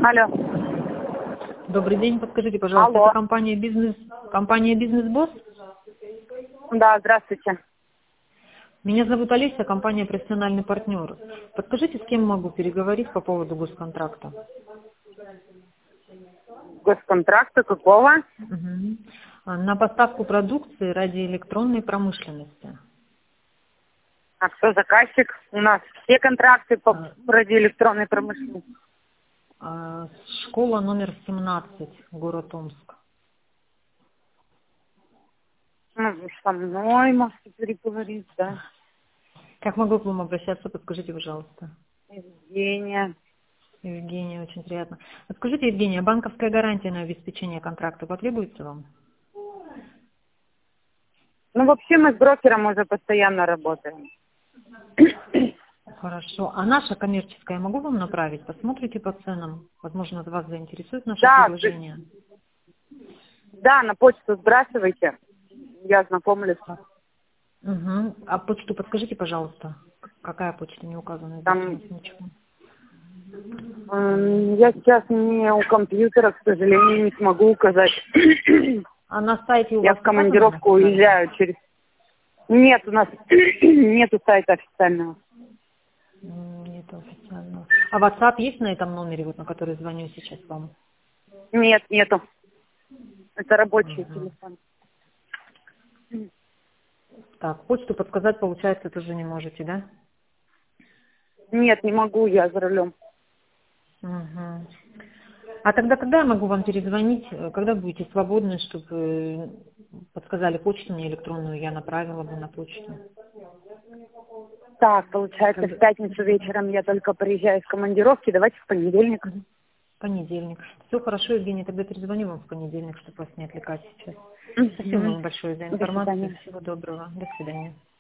Алло. Добрый день, подскажите, пожалуйста, Алло. это компания «Бизнес-босс»? Да, здравствуйте. Меня зовут Олеся, компания «Профессиональный партнер». Подскажите, с кем могу переговорить по поводу госконтракта? Госконтракта какого? Мгм. На поставку продукции ради электронной промышленности. А кто заказчик? У нас все контракты по радиоэлектронной промышленности. Школа номер 17, город Омск. Ну, со мной можете переговорить, да. Как могу к вам обращаться, подскажите, пожалуйста. Евгения. Евгения, очень приятно. Подскажите, Евгения, банковская гарантия на обеспечение контракта потребуется вам? Ну, вообще мы с брокером уже постоянно работаем. Хорошо. А наша коммерческая могу вам направить? Посмотрите по ценам. Возможно, вас заинтересует наше Да, предложение. да, на почту сбрасывайте. Я знакомлюсь. Угу. А почту подскажите, пожалуйста. Какая почта не указана здесь у Там, нас ничего? я сейчас не у компьютера, к сожалению, не смогу указать. А на сайте у Я вас в указано командировку официально? уезжаю через... Нет, у нас нету сайта официального. Нет официального. А WhatsApp есть на этом номере, вот на который звоню сейчас вам? Нет, нету. Это рабочий Мгм. телефон. Так, почту подсказать, получается, тоже не можете, да? Нет, не могу, я за рулем. Угу. А тогда когда я могу вам перезвонить, когда будете свободны, чтобы подсказали почту мне электронную, я направила бы на почту? Так, получается, в Когда? пятницу вечером я только приезжаю из командировки. Давайте в понедельник. Мгм. Понедельник. Все хорошо, Евгений, тогда перезвоню вам в понедельник, чтобы вас не отвлекать сейчас. Спасибо Мгм. вам большое за До информацию. свидания. Всего доброго. До свидания.